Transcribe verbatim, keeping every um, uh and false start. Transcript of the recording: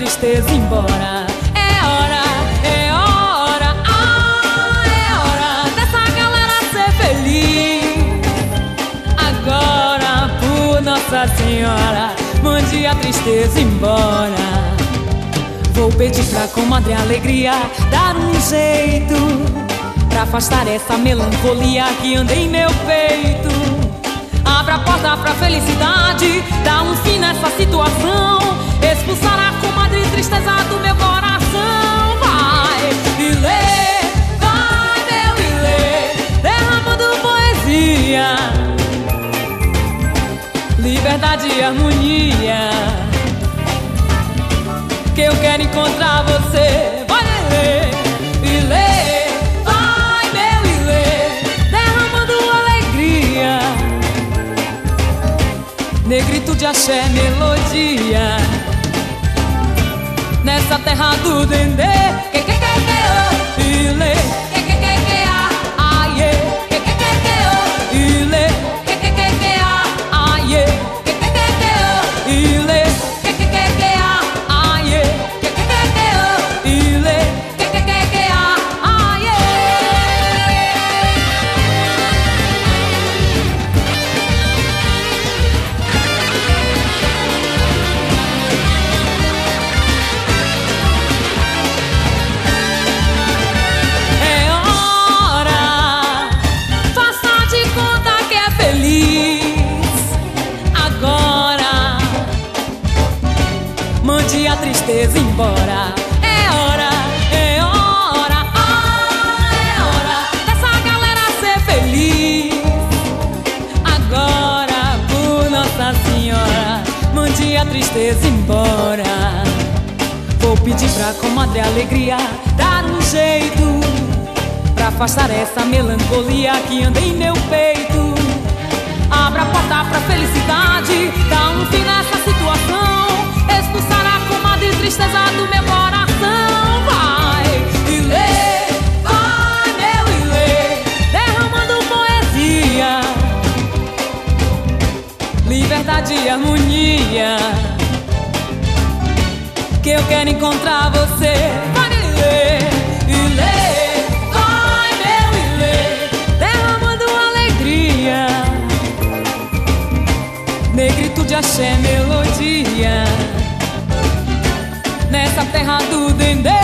tristeza embora. É hora, é hora, ah, é hora dessa galera ser feliz. Agora, por Nossa Senhora, mande a tristeza embora. Vou pedir pra comadre alegria dar um jeito pra afastar essa melancolia que anda em meu peito. Abra a porta pra felicidade, dá um fim nessa situação, expulsar a comadre tristeza do meu coração. Vai, Ilê, vai meu Ilê, derramando poesia, liberdade e harmonia, que eu quero encontrar você. Vai, Ilê, Ilê, vai meu Ilê, derramando alegria, negrito de axé, melodia, nessa terra do dendê. Que que que que oh, Ilê, que que que que ah, aie, que que que que oh, Ilê, que que que que ah, aie, que que que que oh, Ilê, que que que que ah, aie, que que que que oh, Ilê, que que que que ah, aie. É hora, faça de conta que é feliz. Agora, mande a tristeza embora. É hora, é hora, ah, é hora dessa galera ser feliz. Agora, por Nossa Senhora, mande a tristeza embora. Vou pedir pra comadre alegria dar um jeito pra afastar essa melancolia que anda em meu peito. Abra a porta pra felicidade, dá um fim nessa situação, expulsar a comadre tristeza do meu coração. Vai, Ilê, vai meu Ilê, derramando poesia, liberdade e harmonia, que eu quero encontrar você. Vai, Ilê, Ilê, vai meu Ilê, derramando alegria, negrito de axé, melodia, nessa terra do dendê.